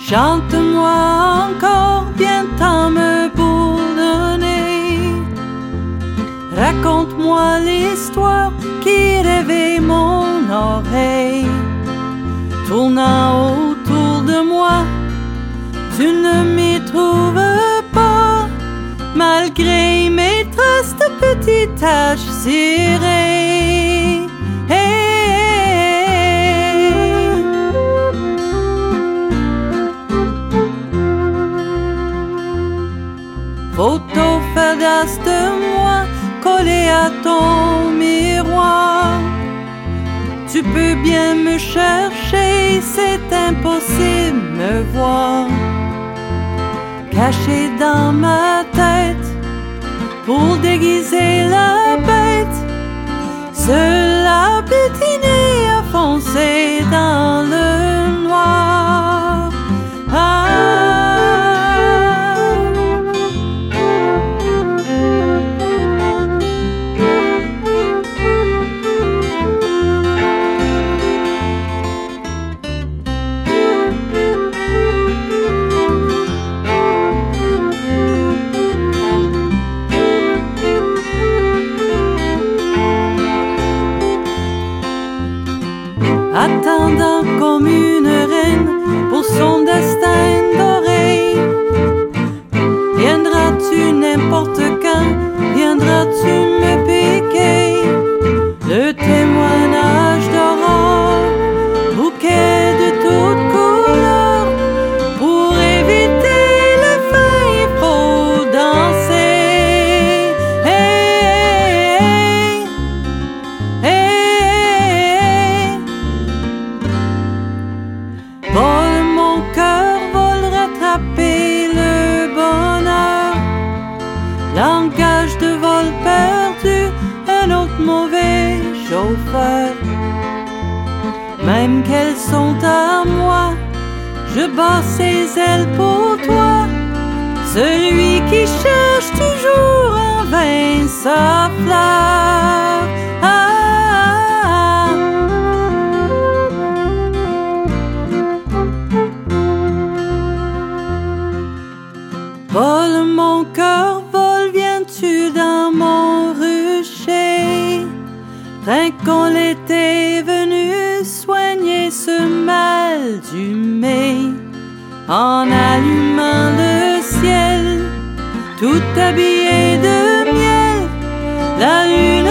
Chante-moi encore, viens t'en me bourdonner. Raconte-moi l'histoire qui réveille mon oreille. Tournant autour de moi, tu ne m'y trouves pas, malgré mes traces de petites taches cirées. Photo fadasse de moi collée à ton miroir. Tu peux bien me chercher, c'est impossible me voir. Caché dans ma tête, pour déguiser la bête, cela pétinait à foncer dans le noir. Attendant comme une reine pour son destin doré. Viendras-tu n'importe quand, viendras-tu me piquer le témoignage d'aurore, bouquet de toutes couleurs. Pour éviter le feu, il faut danser. Vole mon cœur, vole rattraper le bonheur. Langage de vol perdu, un autre mauvais chauffeur. Même qu'elles sont à moi, je bats ses ailes pour toi. Celui qui cherche toujours en vain sa fleur. Vole mon cœur, vole, viens-tu dans mon rucher? Trinquons l'été venu soigner ce mal du mai. En allumant le ciel, tout habillé de miel, la lune